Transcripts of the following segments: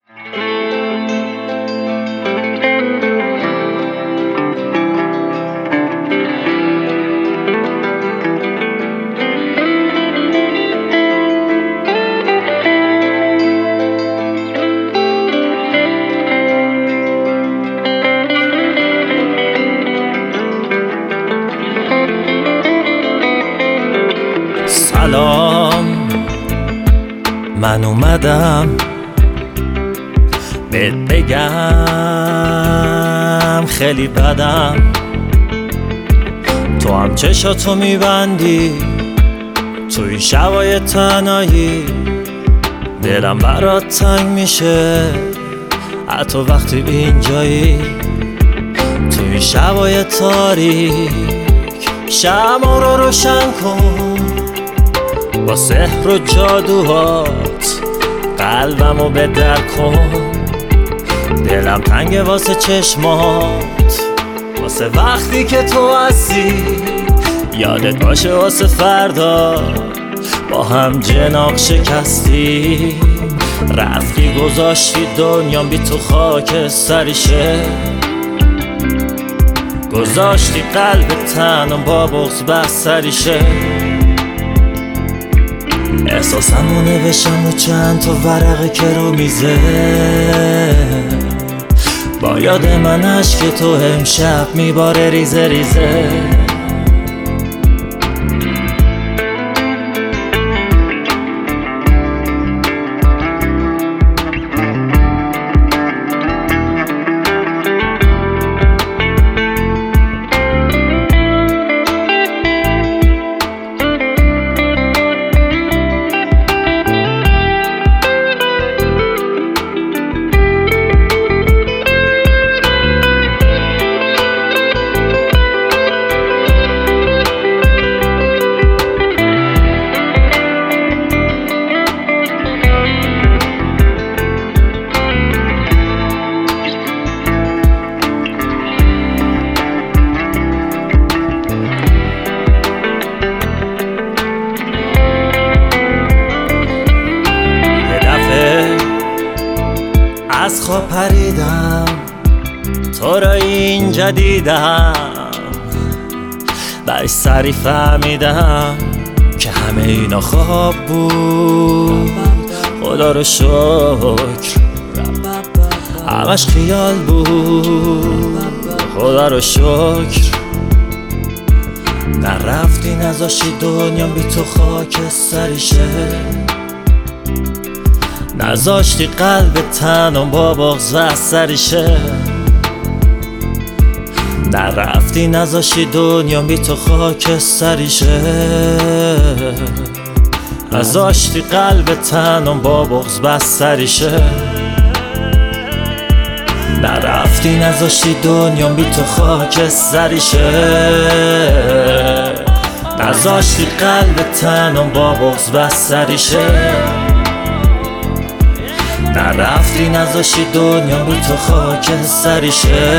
سلام، من اومدم بهت بگم خیلی بدم. تو هم چشاتو میبندی توی شبای تنهایی، دلم برات تنگ میشه حتی وقتی اینجایی. توی شبای تاریک شمع رو روشن کن با سحر و جادوهات، قلبمو به در کن. دلم تنگه واسه چشمات، واسه وقتی که تو هستی. یادت باشه واسه فردا با هم جناق شکستی. رفتی گذاشتی دنیام بی تو خاک سریشه، گذاشتی قلب تنم با بغض بستریشه. احساسمو نوشتم رو چند تا ورقه که رو میزه، با یاد من عشق تو امشب میباره ریزه ریزه. از خواب پریدم تو را اینجا دیدم، بهش سری فهمیدم که همه اینا خواب بود. خدا رو شکر همش خیال بود. خدا رو شکر نرفتی نذاشتی دنیا بی تو خاک سریشه، نذاشتی قلب تنم با بغض بستریشه. نرفتی نذاشتی دنیا بی تو خاک سریشه، نذاشتی قلب تنم با بغض بستریشه. نرفتی نذاشتی دنیا بی تو خاک سریشه، نذاشتی قلب تنم با بغض بستریشه. نرفتی نذاشتی دنیا بی تو خاک سریشه،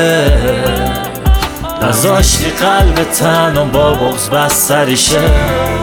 نذاشتی قلب تنم با بغض بستریشه.